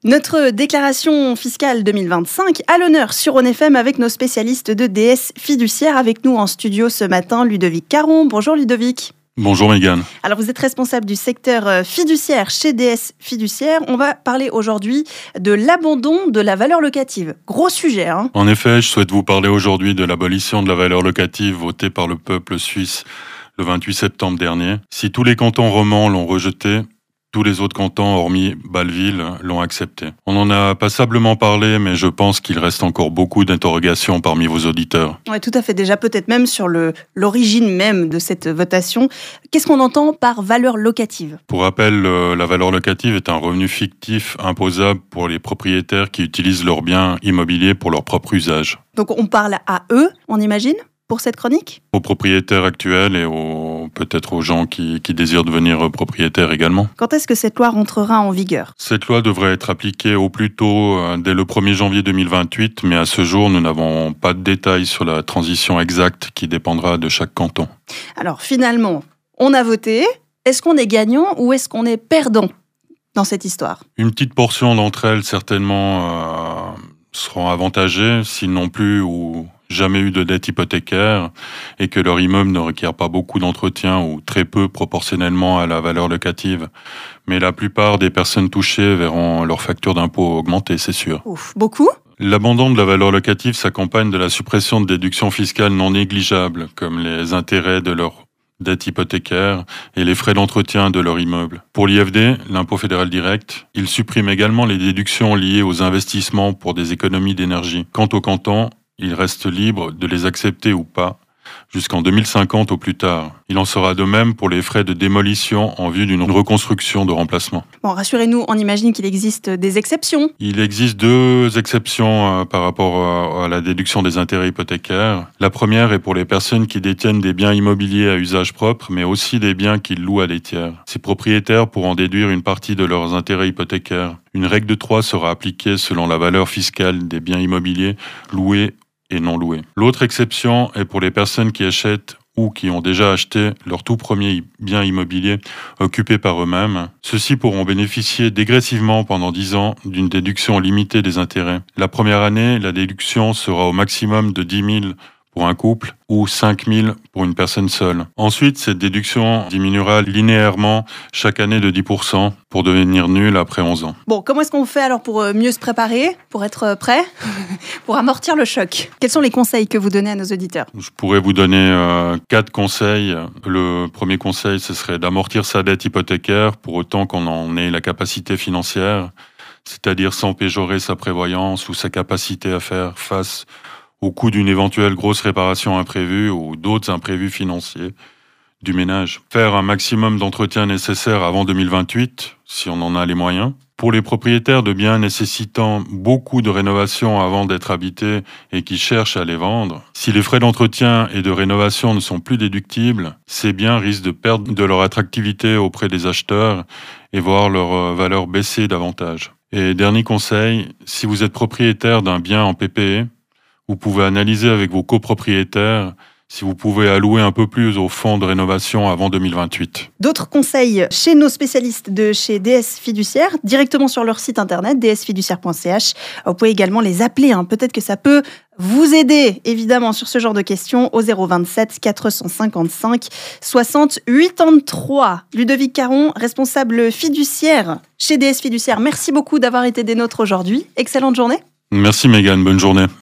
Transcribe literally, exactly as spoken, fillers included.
Notre déclaration fiscale deux mille vingt-cinq à l'honneur sur Rhône F M avec nos spécialistes de D S fiduciaire. Avec nous en studio ce matin, Ludovic Caron. Bonjour Ludovic. Bonjour Mégane. Alors vous êtes responsable du secteur fiduciaire chez D S fiduciaire. On va parler aujourd'hui de l'abandon de la valeur locative. Gros sujet, hein. En effet, je souhaite vous parler aujourd'hui de l'abolition de la valeur locative votée par le peuple suisse le vingt-huit septembre dernier. Si tous les cantons romans l'ont rejeté, tous les autres cantons, hormis Bâle-Ville, l'ont accepté. On en a passablement parlé, mais je pense qu'il reste encore beaucoup d'interrogations parmi vos auditeurs. Oui, tout à fait. Déjà, peut-être même sur le, l'origine même de cette votation. Qu'est-ce qu'on entend par valeur locative ? Pour rappel, euh, la valeur locative est un revenu fictif imposable pour les propriétaires qui utilisent leurs biens immobiliers pour leur propre usage. Donc, on parle à eux, on imagine, pour cette chronique ? Aux propriétaires actuels et aux, peut-être aux gens qui, qui désirent devenir propriétaires également. Quand est-ce que cette loi rentrera en vigueur ? Cette loi devrait être appliquée au plus tôt euh, dès le premier janvier deux mille vingt-huit, mais à ce jour, nous n'avons pas de détails sur la transition exacte qui dépendra de chaque canton. Alors finalement, on a voté. Est-ce qu'on est gagnant ou est-ce qu'on est perdant dans cette histoire ? Une petite portion d'entre elles, certainement, euh, seront avantagées, s'ils n'ont plus ou jamais eu de dette hypothécaire et que leur immeuble ne requiert pas beaucoup d'entretien ou très peu proportionnellement à la valeur locative. Mais la plupart des personnes touchées verront leur facture d'impôt augmenter, c'est sûr. Ouf, beaucoup ? L'abandon de la valeur locative s'accompagne de la suppression de déductions fiscales non négligeables, comme les intérêts de leur dette hypothécaire et les frais d'entretien de leur immeuble. Pour l'I F D, l'impôt fédéral direct, il supprime également les déductions liées aux investissements pour des économies d'énergie. Quant au canton, il reste libre de les accepter ou pas, jusqu'en deux mille cinquante au plus tard. Il en sera de même pour les frais de démolition en vue d'une reconstruction de remplacement. Bon, rassurez-nous, on imagine qu'il existe des exceptions. Il existe deux exceptions euh, par rapport à, à la déduction des intérêts hypothécaires. La première est pour les personnes qui détiennent des biens immobiliers à usage propre, mais aussi des biens qu'ils louent à des tiers. Ces propriétaires pourront déduire une partie de leurs intérêts hypothécaires. Une règle de trois sera appliquée selon la valeur fiscale des biens immobiliers loués et non loués. L'autre exception est pour les personnes qui achètent ou qui ont déjà acheté leur tout premier bien immobilier occupé par eux-mêmes. Ceux-ci pourront bénéficier dégressivement pendant dix ans d'une déduction limitée des intérêts. La première année, la déduction sera au maximum de dix mille pour un couple ou cinq mille pour une personne seule. Ensuite, cette déduction diminuera linéairement chaque année de dix pour cent pour devenir nulle après onze ans. Bon, comment est-ce qu'on fait alors pour mieux se préparer, pour être prêt, pour amortir le choc ? Quels sont les conseils que vous donnez à nos auditeurs ? Je pourrais vous donner euh, quatre conseils. Le premier conseil, ce serait d'amortir sa dette hypothécaire pour autant qu'on en ait la capacité financière, c'est-à-dire sans péjorer sa prévoyance ou sa capacité à faire face au coût d'une éventuelle grosse réparation imprévue ou d'autres imprévus financiers du ménage. Faire un maximum d'entretien nécessaire avant deux mille vingt-huit, si on en a les moyens. Pour les propriétaires de biens nécessitant beaucoup de rénovation avant d'être habités et qui cherchent à les vendre, si les frais d'entretien et de rénovation ne sont plus déductibles, ces biens risquent de perdre de leur attractivité auprès des acheteurs et voir leur valeur baisser davantage. Et dernier conseil, si vous êtes propriétaire d'un bien en P P E, vous pouvez analyser avec vos copropriétaires si vous pouvez allouer un peu plus au fonds de rénovation avant deux mille vingt-huit. D'autres conseils chez nos spécialistes de chez D S Fiduciaire, directement sur leur site internet, d s fiduciaire point c h. Vous pouvez également les appeler, hein. Peut-être que ça peut vous aider, évidemment, sur ce genre de questions, au zéro vingt-sept quatre cent cinquante-cinq soixante quatre-vingt-trois. Ludovic Caron, responsable fiduciaire chez D S Fiduciaire. Merci beaucoup d'avoir été des nôtres aujourd'hui. Excellente journée. Merci Mégane, bonne journée.